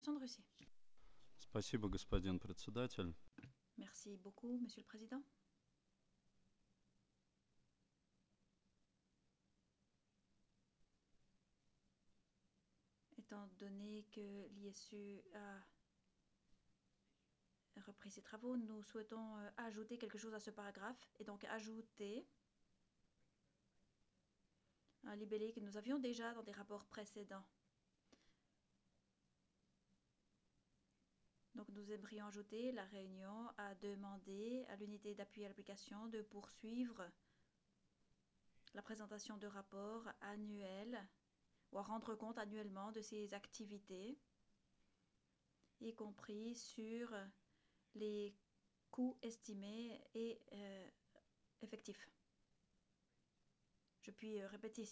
de Russie. Спасибо, господин председатель. Merci beaucoup, Monsieur le Président. Étant donné que l'ISU a repris ses travaux, nous souhaitons ajouter quelque chose à ce paragraphe et donc ajouter un libellé que nous avions déjà dans des rapports précédents. Donc nous aimerions ajouter la réunion a demandé à l'unité d'appui à l'application de poursuivre la présentation de rapports annuels ou à rendre compte annuellement de ses activités, y compris sur les coûts estimés et effectifs. Je puis répéter